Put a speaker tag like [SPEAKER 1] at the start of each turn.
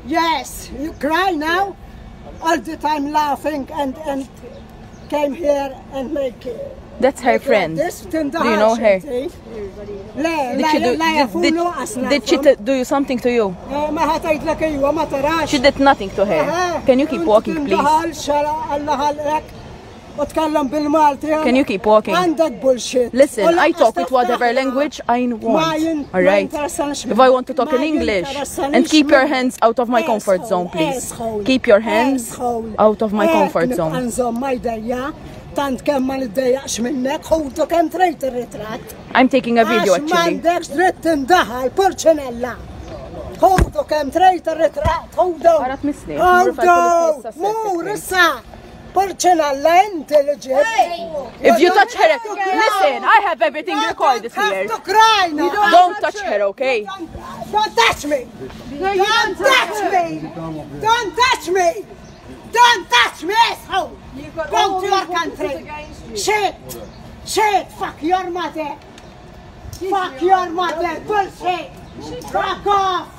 [SPEAKER 1] Yes, you cry now? All the time laughing and came here and make...
[SPEAKER 2] That's her friend.
[SPEAKER 1] This
[SPEAKER 2] Do you know her? Did she do you something to you? She did nothing to her. Can you keep walking, please? Can you keep walking? Listen, I talk with whatever language I want, alright? If I want to talk in English, and keep your hands out of my comfort zone, please. Keep your hands out of my comfort zone. I'm taking a video actually. If you touch her, listen, I have everything recorded here. Don't touch her, okay?
[SPEAKER 1] Don't touch me! Don't touch me! Don't touch me! Don't touch me, asshole! Go to your country! Shit! Shit! Fuck your mother! Fuck your mother! Bullshit! Fuck off!